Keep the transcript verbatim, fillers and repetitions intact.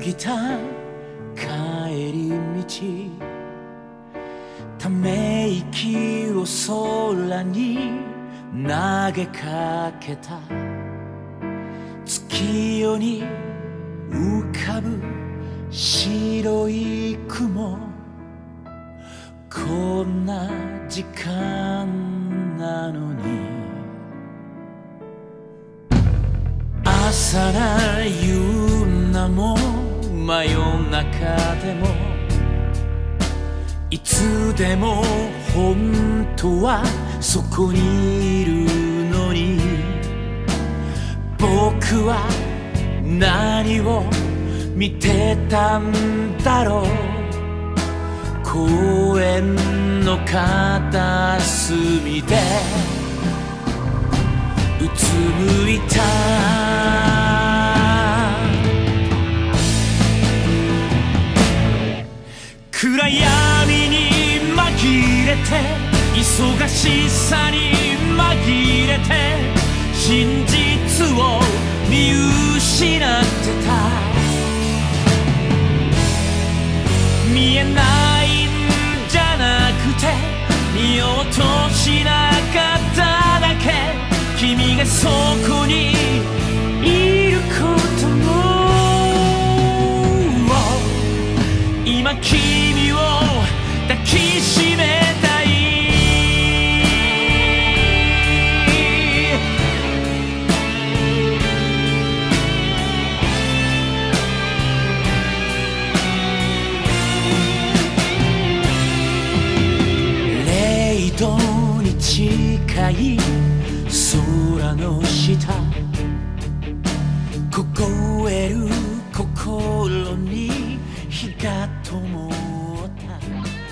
ぎた帰り道、ため息を空に投げかけた。月夜に浮かぶ白い雲、こんな時間なのに。朝な夕なも真夜中でも、いつでも本当はそこにいるのに、僕は何を見てたんだろう。公園の片隅でうつむいた。暗闇に紛れて、忙しさに紛れて、真実を見失ってた。見えないんじゃなくて、見ようとしなかっただけ。君がそこにいることも、今君を抱きしめたい。零度に近い空の下、凍える心に火が灯った。